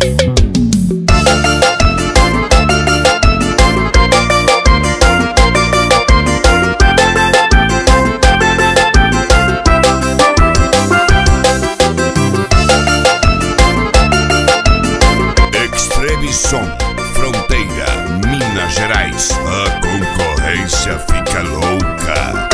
Som, Fronteira, Minas Gerais. A concorrência fica louca.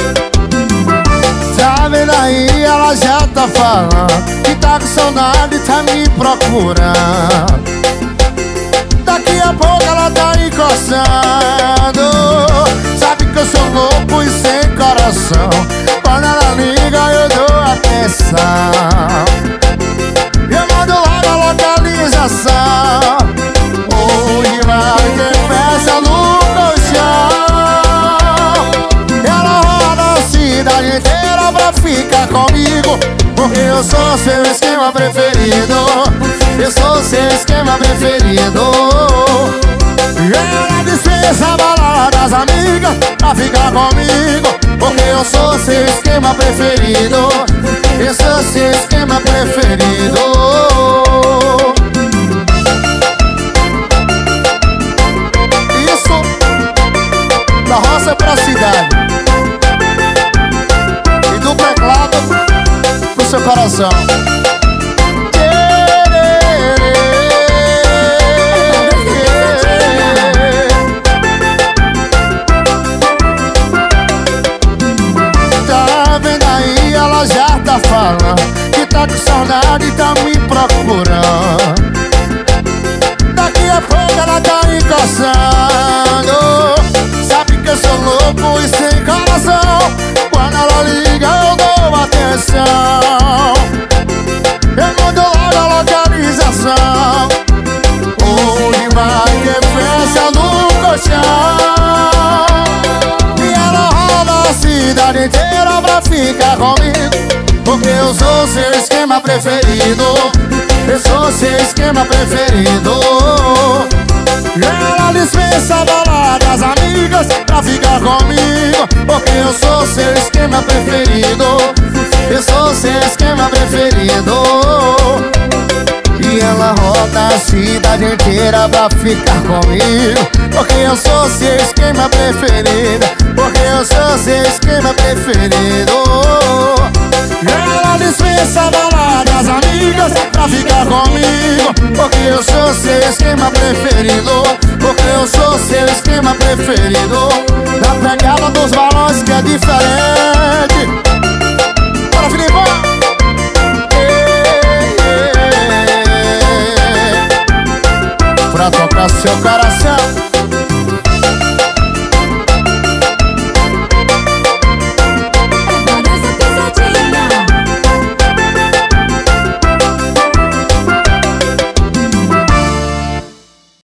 Tá vendo aí, ela já tá falando que tá com saudade, tá me procurando. Daqui a pouco ela tá encostando. Sabe que eu sou louco e sem coração. Quando ela liga eu dou atenção. Eu mando logo a localização. Hoje vai ter festa no colchão. Ela roda a cidade inteira pra ficar comigo, porque eu sou seu esquema preferido. Eu sou seu esquema preferido. Ela dispensa a balada das amigas pra ficar comigo, porque eu sou seu esquema preferido. Eu sou seu esquema preferido. Da roça pra cidade e do teclado pro seu coração. Tá vendo aí, ela já tá falando que tá com saudade e tá me procurando. Daqui a pouco ela tá encostando. Eu sou louco e sem coração. Quando ela liga eu dou atenção. Eu mando logo a localização. Hoje vai ter festa no colchão. E ela roda a cidade inteira pra ficar comigo, porque eu sou seu esquema preferido. Eu sou seu esquema preferido. Ela dispensa a balada das amigas pra ficar comigo, porque eu sou seu esquema preferido. Eu sou seu esquema preferido. E ela roda a cidade inteira pra ficar comigo, porque eu sou seu esquema preferido. Porque eu sou seu esquema preferido. Ela dispensa a balada das amigas pra ficar comigo, porque eu sou seu esquema preferido. Porque eu sou seu esquema preferido. Da pegada dos balões que é diferente. Bora, Filipão! Pra tocar seu coração.